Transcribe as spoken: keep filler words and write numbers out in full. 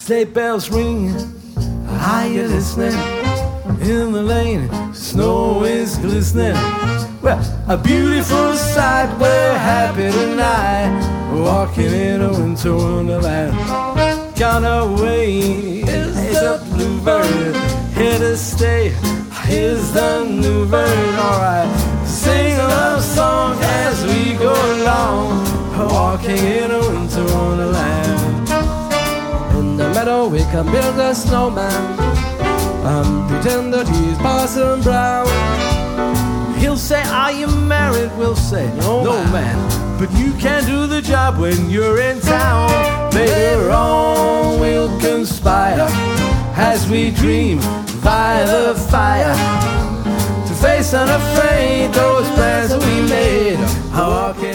sleigh bells ring. Are you listening? In the lane, snow is glistening. Well, a beautiful sight, we're happy tonight, walking in a winter wonderland. Gone away is the bluebird, here to stay, here's the new bird. Alright, sing a love song as we go along, walking in a winter wonderland. In the meadow we can build a snowman, and pretend that he's Parson Brown. He'll say, are you married? We'll say, no, no man. But you can't do the job when you're in town. Later on we'll conspire as we dream by the fire, to face unafraid those plans that we made, walking